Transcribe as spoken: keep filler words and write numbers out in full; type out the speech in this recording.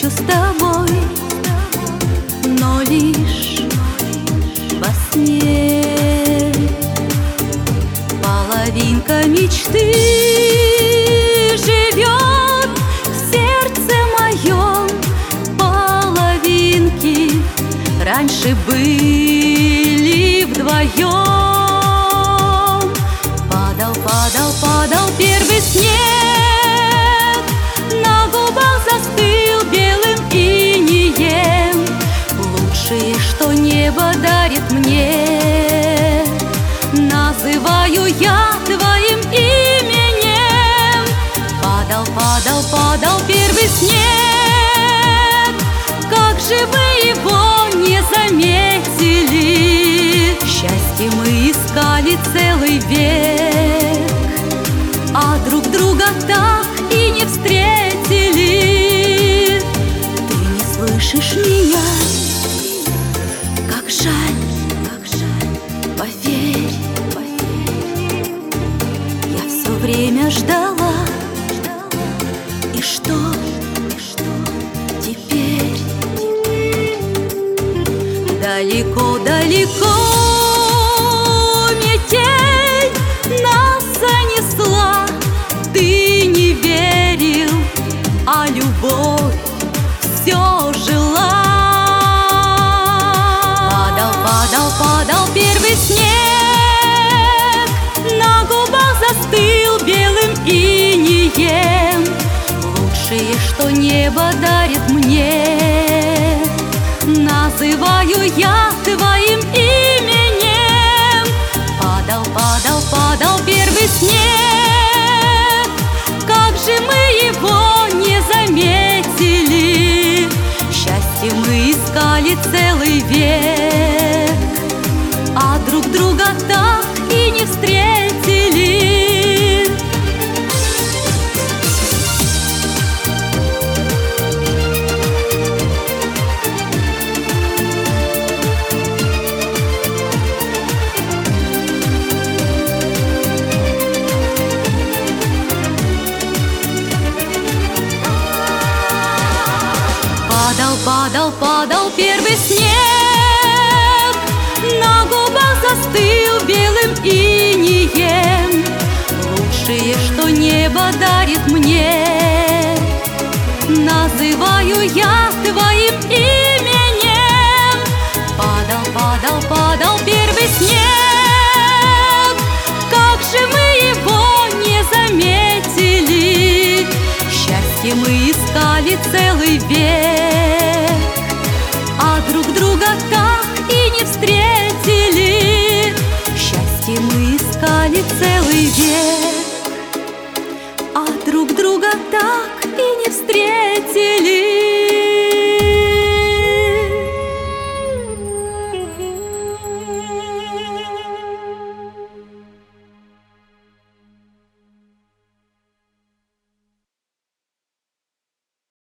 встречу с тобой, но лишь во сне. Половинка мечты живет в сердце моем. Половинки раньше были вдвоем. Падал, падал, падал первый снег, на губах застыл белым инеем. Лучшее, что небо дарит мне, называю я твоим именем. Падал, падал, падал первый снег, как же мы его не заметили. Счастье мы искали целый век, а друг друга так и не встретили. Ты не слышишь меня, как жаль, как жаль, поверь, поверь. Я все время ждала, и что, и что теперь? Далеко, далеко метель нас занесла. Ты не верил, а любовь все жила. Падал, падал, падал первый снег, на губах застыл белым инеем. Лучшее, что небо дарит мне, называю я твоим именем. Падал, падал, падал первый снег, как же мы его не заметили. Счастье мы искали целый век, а друг друга так и не встретили. Падал, падал, падал первый снег, на губах застыл белым инеем. Лучшее, что небо дарит мне, называю я твоим именем. Падал, падал, падал первый снег, как же мы его не заметили. Счастье мы искали целый век, а друг друга так и не встретили. Счастье мы искали целый век, а друг друга так и не встретили.